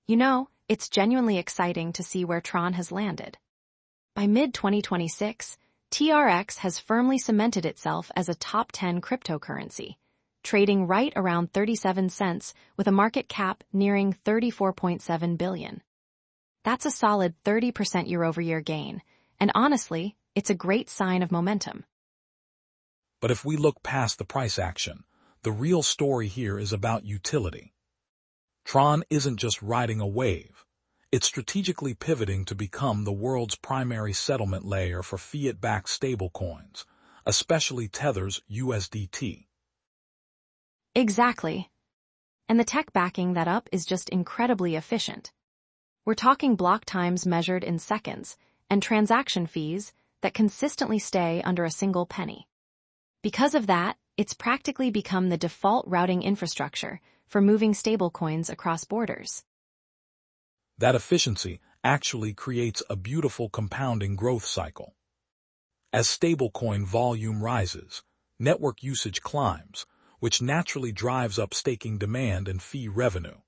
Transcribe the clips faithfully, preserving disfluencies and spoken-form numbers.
You know, it's genuinely exciting to see where Tron has landed. By mid twenty twenty-six, T R X has firmly cemented itself as a top ten cryptocurrency, trading right around thirty-seven cents with a market cap nearing thirty-four point seven billion dollars. That's a solid thirty percent year-over-year gain, and honestly, it's a great sign of momentum. But if we look past the price action, the real story here is about utility. Tron isn't just riding a wave. It's strategically pivoting to become the world's primary settlement layer for fiat-backed stablecoins, especially Tether's U S D T. Exactly. And the tech backing that up is just incredibly efficient. We're talking block times measured in seconds and transaction fees that consistently stay under a single penny. Because of that, it's practically become the default routing infrastructure for moving stablecoins across borders. That efficiency actually creates a beautiful compounding growth cycle. As stablecoin volume rises, network usage climbs, which naturally drives up staking demand and fee revenue.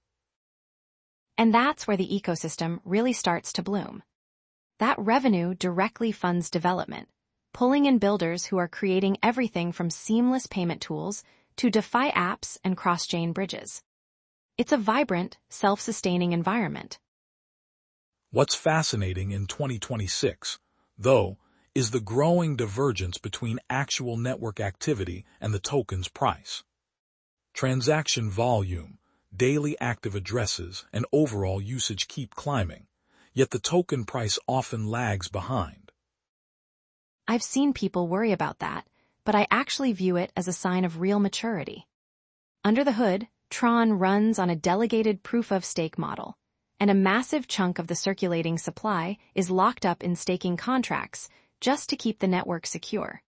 And that's where the ecosystem really starts to bloom. That revenue directly funds development, pulling in builders who are creating everything from seamless payment tools to DeFi apps and cross-chain bridges. It's a vibrant, self-sustaining environment. What's fascinating in twenty twenty-six, though, is the growing divergence between actual network activity and the token's price. Transaction volume, daily active addresses, and overall usage keep climbing, yet the token price often lags behind. I've seen people worry about that, but I actually view it as a sign of real maturity. Under the hood, Tron runs on a delegated proof-of-stake model, and a massive chunk of the circulating supply is locked up in staking contracts just to keep the network secure.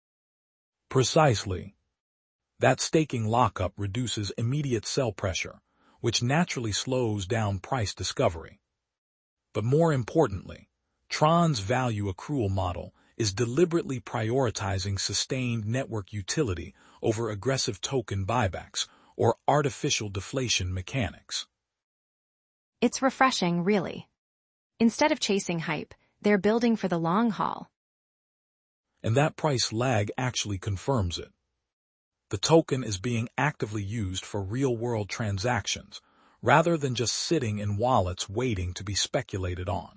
Precisely. That staking lockup reduces immediate sell pressure, which naturally slows down price discovery. But more importantly, Tron's value accrual model is deliberately prioritizing sustained network utility over aggressive token buybacks or artificial deflation mechanics. It's refreshing, really. Instead of chasing hype, they're building for the long haul. And that price lag actually confirms it. The token is being actively used for real-world transactions, rather than just sitting in wallets waiting to be speculated on.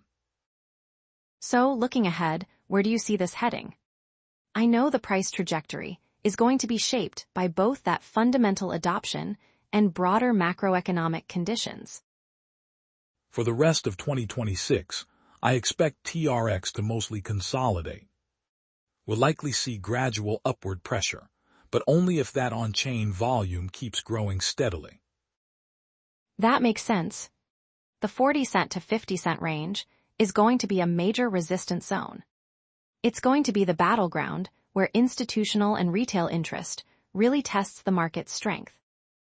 So, looking ahead, where do you see this heading? I know the price trajectory is going to be shaped by both that fundamental adoption and broader macroeconomic conditions. For the rest of twenty twenty-six, I expect T R X to mostly consolidate. We'll likely see gradual upward pressure, but only if that on-chain volume keeps growing steadily. That makes sense. The forty cent to fifty cent range is going to be a major resistance zone. It's going to be the battleground where institutional and retail interest really tests the market's strength.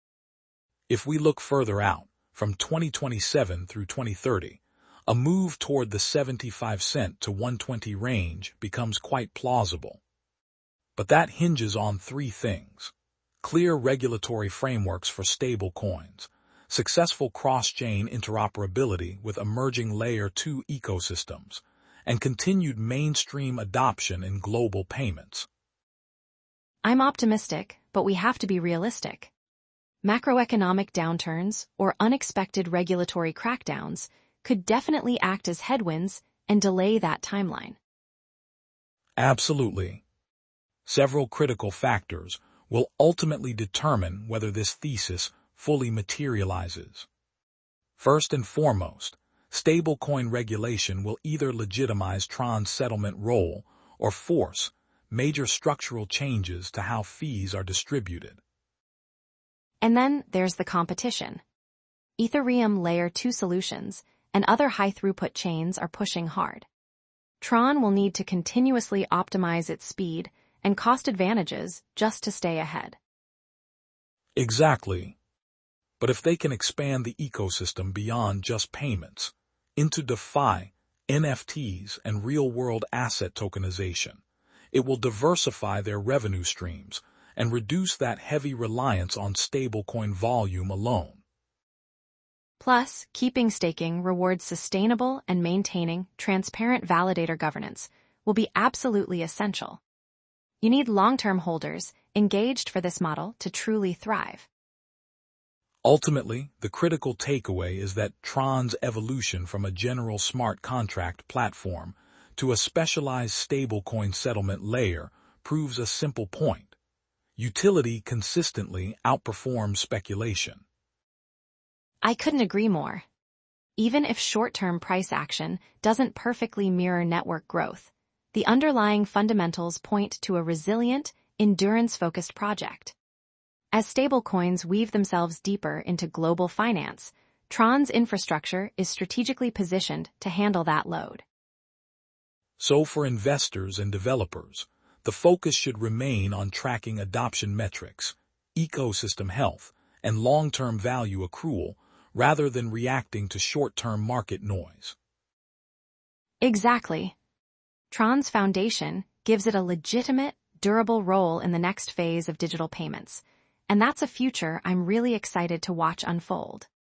If we look further out, from twenty twenty-seven through twenty thirty, a move toward the seventy-five cent to one twenty range becomes quite plausible. But that hinges on three things: clear regulatory frameworks for stable coins, successful cross-chain interoperability with emerging Layer two ecosystems, and continued mainstream adoption in global payments. I'm optimistic, but we have to be realistic. Macroeconomic downturns or unexpected regulatory crackdowns could definitely act as headwinds and delay that timeline. Absolutely. Several critical factors will ultimately determine whether this thesis fully materializes. First and foremost, stablecoin regulation will either legitimize Tron's settlement role or force major structural changes to how fees are distributed. And then there's the competition. Ethereum Layer two solutions and other high-throughput chains are pushing hard. Tron will need to continuously optimize its speed and cost advantages just to stay ahead. Exactly. But if they can expand the ecosystem beyond just payments, into DeFi, N F Ts, and real-world asset tokenization, it will diversify their revenue streams and reduce that heavy reliance on stablecoin volume alone. Plus, keeping staking rewards sustainable and maintaining transparent validator governance will be absolutely essential. You need long-term holders engaged for this model to truly thrive. Ultimately, the critical takeaway is that Tron's evolution from a general smart contract platform to a specialized stablecoin settlement layer proves a simple point. Utility consistently outperforms speculation. I couldn't agree more. Even if short-term price action doesn't perfectly mirror network growth, the underlying fundamentals point to a resilient, endurance-focused project. As stablecoins weave themselves deeper into global finance, Tron's infrastructure is strategically positioned to handle that load. So for investors and developers, the focus should remain on tracking adoption metrics, ecosystem health, and long-term value accrual rather than reacting to short-term market noise. Exactly. Tron's foundation gives it a legitimate, durable role in the next phase of digital payments, and that's a future I'm really excited to watch unfold.